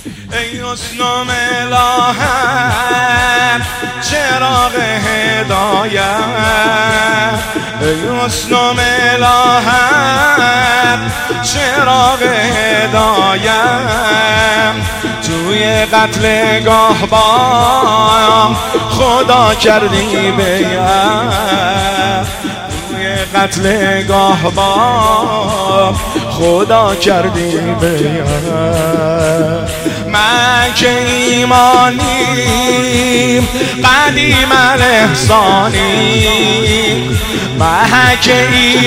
ای حسن و ملاحت چراغ هدایت، ای حسن و ملاحت چراغ هدایت، توی قتلگاه با خدا کردی بیعت، توی قتلگاه با خدا کردی بیعت. من که ایمانیم قدیم الاحسانیم، من که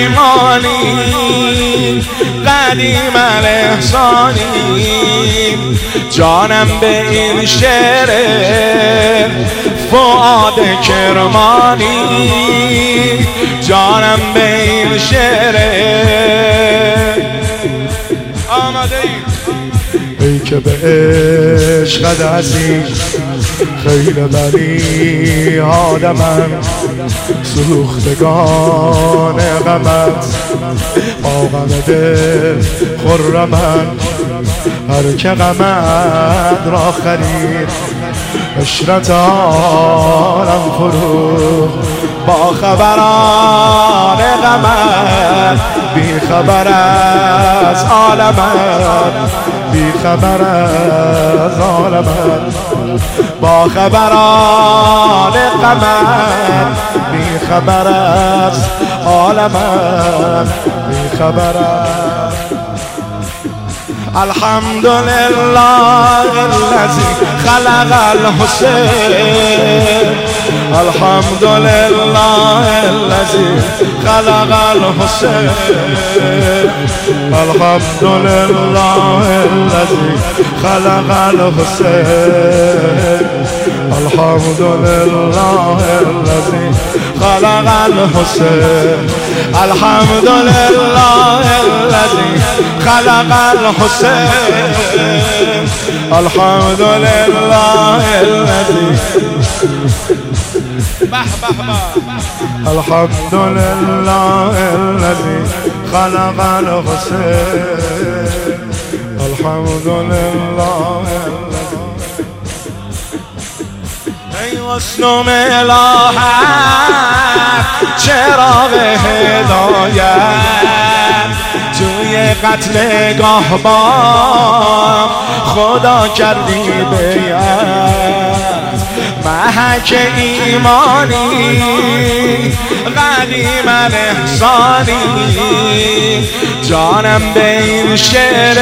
ایمانیم قدیم الاحسانیم، جانم به این شعر فؤاد کرمانی، جانم به این شعر. آماده ای که به عشقت عزیز خیل بنی آدمم، سوختگان غمت با غم دل خرمم، هر که غمت را خرید عشرت عالم فروخت، با خبران غمت بی خبر از عالمت، بی خبر از عالمت، با خبران غمت بی خبر از عالمت، بی خبر از. الحمدلله الذي خلق الحسين، الحمدلله الذي خلق الحسين، الحمدلله الذي خلق الحسين، الحمدلله الذي خلق الحسين، الحمدلله الذي خلق الحسين، الحمدلله الذي الحمدلله الذي خلق الحسين، الحمدلله الذي. ای حسن و ملاحت چراغ هدایت، توی قتلگاه با خدا کردی بیعت، محک ایمانی قدیم الاحسانی، جانم به این شعر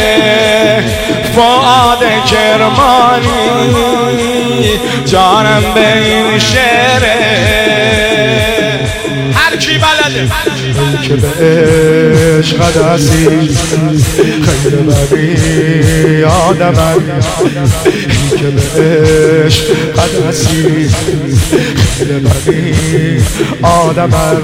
فؤاد کرمانی، جانم به این شعر. هر کی بلده ای که به عشقت عزیز خیر بنی آدمم، ای که به عشقت عزیز خیر بنی آدمم،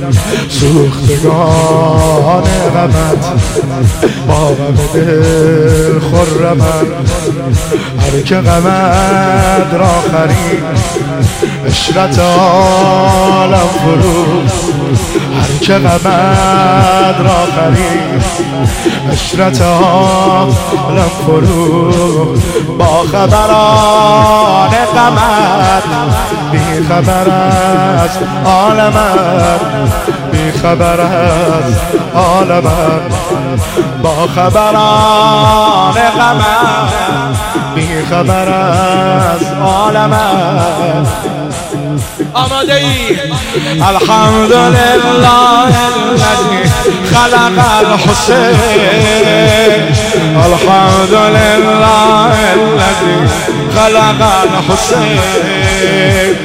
سوختگان غمت با غم دل خرمم، هر که غمت را خرید عشرت عالم فروخت، هر که غمت را خرید عشرت عالم فروخت، با خبران غمت بی خبر از عالمت، بی خبر از عالمت، با خبران غمت بی خبر از عالمت. آماده ای؟ الحمدلله الذي خلق الحسين، الحمدلله الذي خلق الحسين،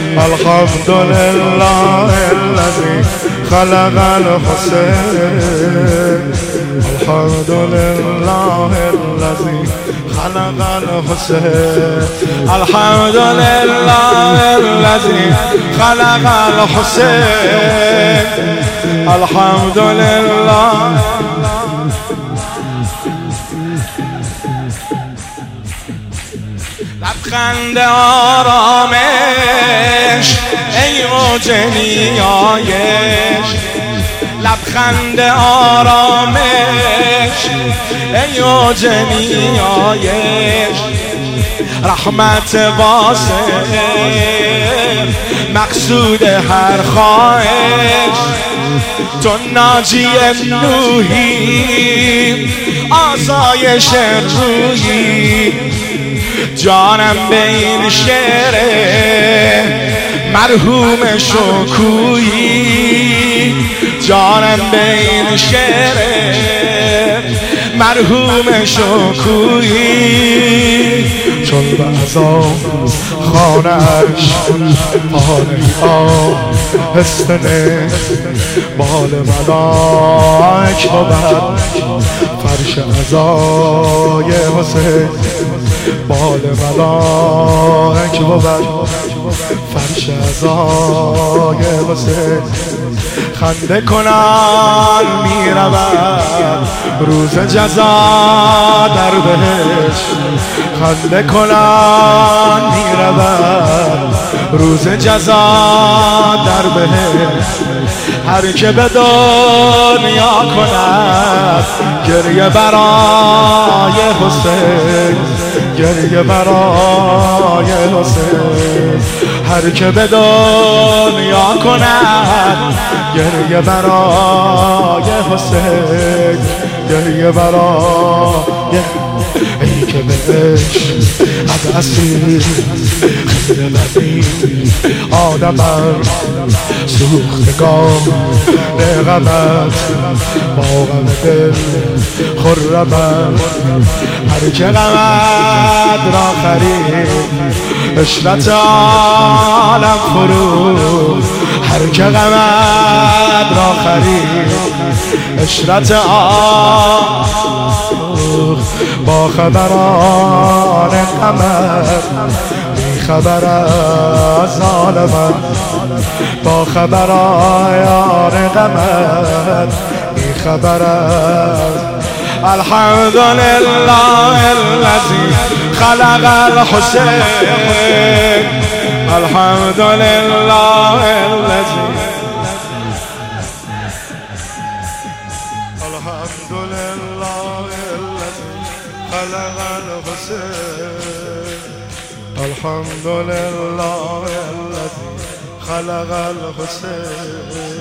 الحمدلله الذي خلق الحسين، الحمدلله الذي خلق الحسين، الحمدلله الذي خلق الحسين، الحمدلله. لبخند آرامش ای اوج نیایش، لبخند آرامش ای اوج نیایش رحمت واسه مقصود هر خواهش تو ناجی نوحی آسایش روحی جانم به این شعر مرحوم شکویی جانم به این شعر مرحوم شکویی چون بعضا خانه‌اش آنه هستنه بال ملائک بود فرش عزای حسین بال ملائک بود فرش عزای حسین خنده کنان می رود روز جزا در بهشت خنده کنان می رود روز جزا در بهشت هر که به دنیا کند گریه برای حسین گریه برای حسین هر که به دنیا کند گریه برای حسین گریه برای ای که بهش از اسیر خیره بدی آدم بر سوختگاه رقمت با غم دل خرمت هر که غمت را خرید عشرت عالم فروخت هر که غمت را خرید عشرت عالم با خبران غمت بی خبر از عالمت با خبران غمت بی خبر از الحمد لله الذي خلق الحسين الحمد لله الذي الحمد لله الذي خلق الحسين الحمد لله الذي خلق الحسين